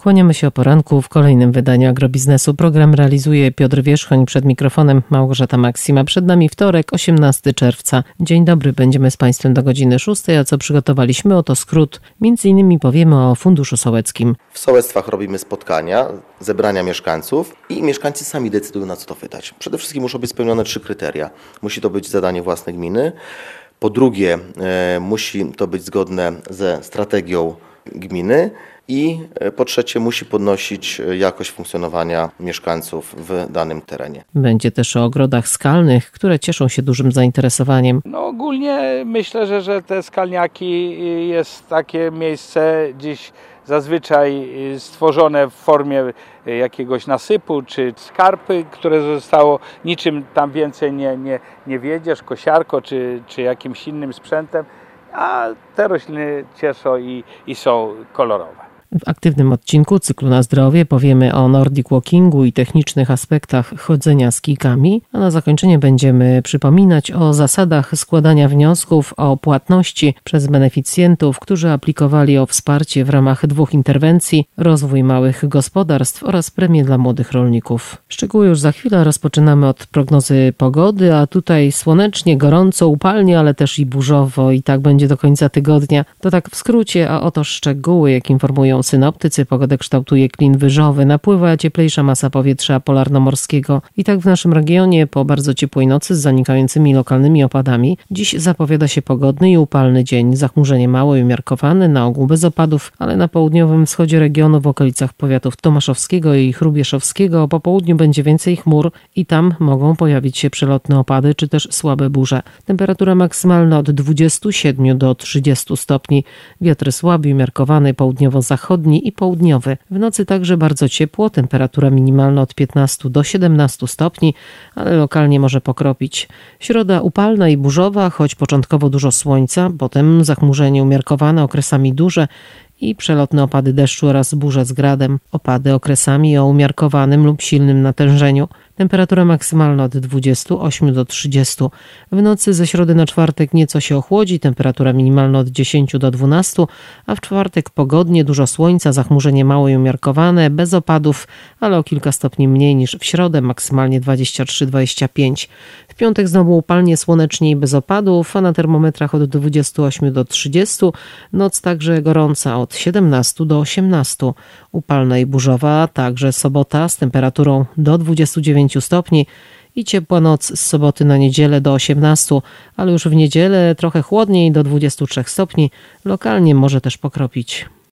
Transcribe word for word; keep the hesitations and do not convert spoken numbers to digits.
Kłaniamy się o poranku w kolejnym wydaniu Agrobiznesu. Program realizuje Piotr Wierzchoń, przed mikrofonem Małgorzata Maksima. Przed nami wtorek, osiemnastego czerwca. Dzień dobry, będziemy z Państwem do godziny szóstej, a co przygotowaliśmy, oto skrót. Między innymi powiemy o Funduszu Sołeckim. W sołectwach robimy spotkania, zebrania mieszkańców i mieszkańcy sami decydują, na co to wydać. Przede wszystkim muszą być spełnione trzy kryteria. Musi to być zadanie własne gminy. Po drugie, e, musi to być zgodne ze strategią gminy. I po trzecie musi podnosić jakość funkcjonowania mieszkańców w danym terenie. Będzie też o ogrodach skalnych, które cieszą się dużym zainteresowaniem. No ogólnie myślę, że, że te skalniaki jest takie miejsce dziś zazwyczaj stworzone w formie jakiegoś nasypu czy skarpy, które zostało, niczym tam więcej nie, nie, nie wiedziesz, kosiarko czy, czy jakimś innym sprzętem, a te rośliny cieszą i, i są kolorowe. W aktywnym odcinku cyklu Na zdrowie powiemy o Nordic Walkingu i technicznych aspektach chodzenia z kijkami, a na zakończenie będziemy przypominać o zasadach składania wniosków o płatności przez beneficjentów, którzy aplikowali o wsparcie w ramach dwóch interwencji: rozwój małych gospodarstw oraz premie dla młodych rolników. Szczegóły już za chwilę. Rozpoczynamy od prognozy pogody, a tutaj słonecznie, gorąco, upalnie, ale też i burzowo i tak będzie do końca tygodnia. To tak w skrócie, a oto szczegóły, jak informują synoptycy. Pogodę kształtuje klin wyżowy, napływa cieplejsza masa powietrza polarnomorskiego. I tak w naszym regionie po bardzo ciepłej nocy z zanikającymi lokalnymi opadami dziś zapowiada się pogodny i upalny dzień. Zachmurzenie małe i umiarkowane, na ogół bez opadów, ale na południowym wschodzie regionu w okolicach powiatów tomaszowskiego i chrubieszowskiego po południu będzie więcej chmur i tam mogą pojawić się przelotne opady czy też słabe burze. Temperatura maksymalna od dwudziestu siedmiu do trzydziestu stopni. Wiatr słaby i umiarkowany, południowo-zachodni i południowy. W nocy także bardzo ciepło, temperatura minimalna od piętnastu do siedemnastu stopni, ale lokalnie może pokropić. Środa upalna i burzowa, choć początkowo dużo słońca, potem zachmurzenie umiarkowane, okresami duże i przelotne opady deszczu oraz burze z gradem. Opady okresami o umiarkowanym lub silnym natężeniu. Temperatura maksymalna od dwudziestu ośmiu do trzydziestu. W nocy ze środy na czwartek nieco się ochłodzi, temperatura minimalna od dziesięciu do dwunastu, a w czwartek pogodnie, dużo słońca, zachmurzenie małe i umiarkowane, bez opadów, ale o kilka stopni mniej niż w środę, maksymalnie dwadzieścia trzy do dwudziestu pięciu. W piątek znowu upalnie, słonecznie i bez opadów, a na termometrach od dwudziestu ośmiu do trzydziestu. Noc także gorąca od siedemnastu do osiemnastu. Upalna i burzowa, także sobota z temperaturą do dwudziestu dziewięciu stopni i ciepła noc z soboty na niedzielę do osiemnastu, ale już w niedzielę trochę chłodniej do dwudziestu trzech stopni. Lokalnie może też pokropić.